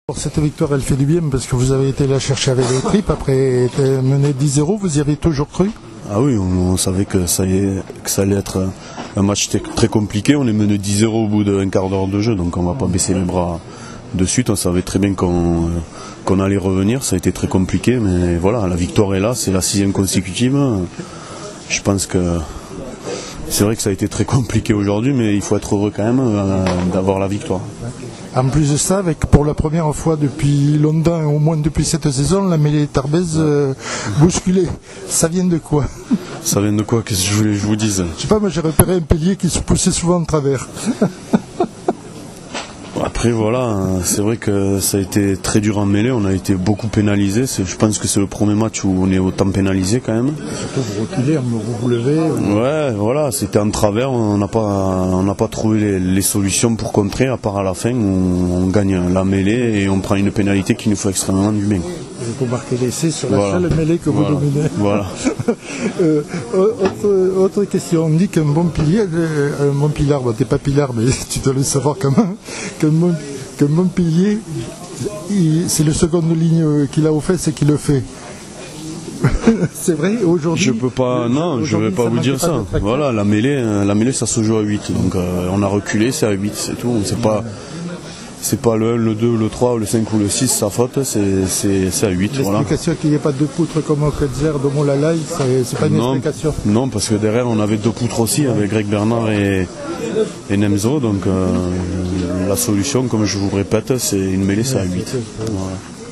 Cette victoire, elle fait du bien parce que vous avez été la chercher avec les tripes. Après être mené 10-0, vous y avez toujours cru? Ah oui, on savait que ça allait être un match très compliqué. On est mené 10-0 au bout d'un quart d'heure de jeu, donc on ne va pas baisser les bras de suite. On savait très bien qu'on allait revenir. Ça a été très compliqué, mais voilà, la victoire est là. C'est la 6e consécutive. Je pense que c'est vrai que ça a été très compliqué aujourd'hui, mais il faut être heureux quand même d'avoir la victoire. En plus de ça, avec pour la première fois depuis longtemps, au moins depuis cette saison, la mêlée Tarbes bousculée. Ça vient de quoi? Ça vient de quoi? Qu'est-ce que je voulais que je vous dise? Je sais pas, moi j'ai repéré un pilier qui se poussait souvent de travers. Après voilà, c'est vrai que ça a été très dur en mêlée, on a été beaucoup pénalisé. Je pense que c'est le premier match où on est autant pénalisé quand même. Surtout vous reculez, vous levez. Ouais, voilà, c'était en travers, on n'a pas trouvé les solutions pour contrer, à part à la fin où on gagne la mêlée et on prend une pénalité qui nous fait extrêmement du bien. Vous marquez l'essai sur la seule mêlée que vous dominez. Voilà. Autre question, on dit qu'un bon pilier, bon t'es pas pilard mais tu dois le savoir quand même, qu'un bon pilier, c'est le seconde ligne qu'il a aux fesses et qui le fait. C'est vrai, aujourd'hui. Je peux pas, non, je vais pas vous dire ça. Voilà, la mêlée ça se joue à 8, donc on a reculé, c'est à 8, c'est tout. C'est pas le 1, le 2, le 3, le 5 ou le 6, sa faute, c'est à 8. L'explication qu'il n'y ait pas deux poutres comme au Kretzer, de Molalai, c'est pas une explication. Non, parce que derrière on avait deux poutres aussi, avec Greg Bernard et Nemzo, donc la solution, comme je vous répète, c'est une mêlée, c'est à 8. Voilà.